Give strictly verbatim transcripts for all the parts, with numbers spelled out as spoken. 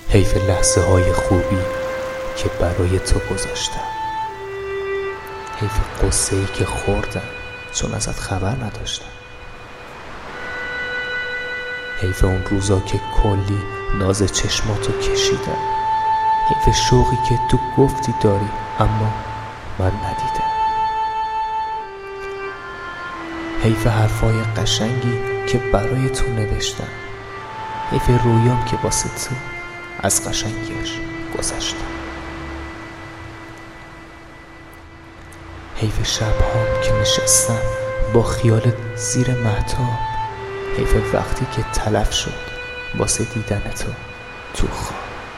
حیف لحظه های خوبی که برای تو گذاشتم، حیف قصه ای که خوردم چون ازت خبر نداشتم، حیف اون روزا که کلی ناز چشماتو کشیدم، حیف شوقی که تو گفتی داری اما من ندیدم، حیف حرفای قشنگی که برای تو نوشتم، حیف رویام که واسه تو از قشنگیش گذشتم، حیف شبهام که نشستم با خیالت زیر مهتاب، حیف وقتی که تلف شد واسه دیدن تو تو خواب،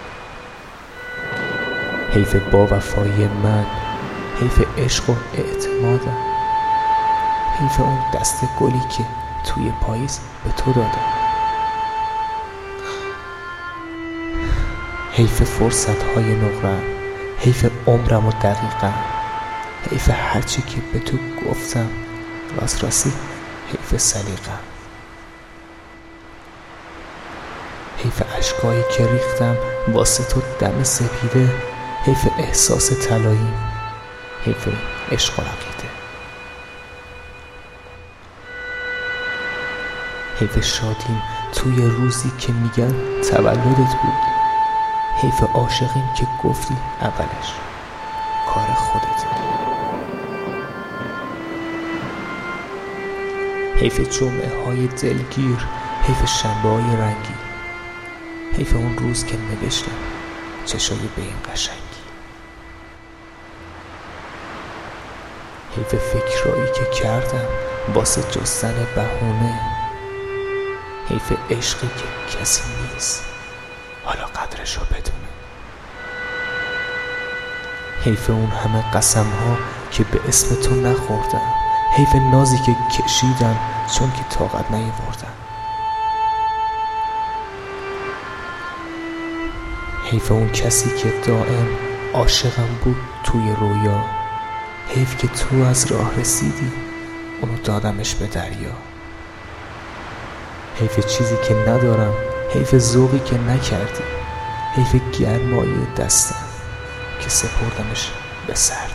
حیف با وفایی من، حیف عشق و اعتمادم، حیف اون دست گلی که توی پاییز به تو دادم، حیف فرصت های نقرم، حیف عمرم و دقیقم، حیف هرچی که به تو گفتم راست راستی حیف سلیقم، حیف اشکایی که ریختم واسه تو دم سپیده، حیف احساس طلاییم، حیف عشق و عقیده، حیف شادیم توی روزی که میگن تولدت بود، حیف عاشقیم که گفتی اولش کار خودت، حیف جمعه های دلگیر، حیف شنبه های رنگی، حیف اون روز که نوشتم چشای به این قشنگی، حیف فکرایی که کردم واسه جستن بهونه، حیف عشقی که کسی نیست حالا قدرشو بدونه، حیف اون همه قسم ها که به اسم تو نخوردم، حیف نازی که کشیدم چون که طاقت نیاوردم، حیف اون کسی که دائم عاشقم بود توی رویا، حیف که تو از راه رسیدی اونو دادمش به دریا، حیف چیزی که ندارم، حیف ذوقی که نکردی، حیف گرمایی دستم که سپردمش به سردی،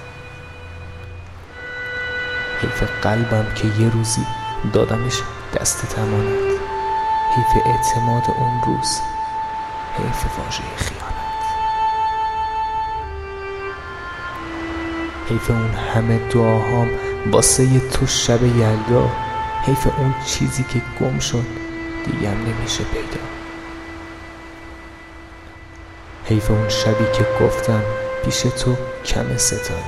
حیف قلبم که یه روزی دادمش دست امانت، حیف اعتماد اون روز، حیف واژه خیانت، حیف اون همه دعاهام واسه تو شب یلدا، حیف اون چیزی که گم شد دیگه نمیشه پیدا، حیف اون شبی که گفتم پیش تو کم ستاره،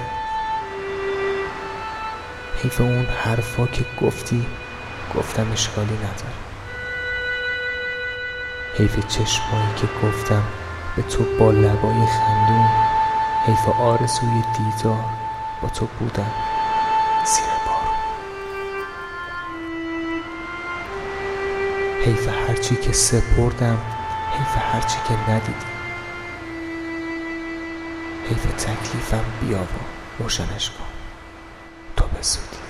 حیف اون حرفا که گفتی گفتم اشکالی نداره، حیف چشمایی که گفتم به تو با لبای خندون، حیف آرزوی دیدار با تو بودن زیر بارون، حیف هرچی که سپردم، حیف هرچی که ندیدی، حیف تکلیفم بیا و روشنش کن تو به زودی.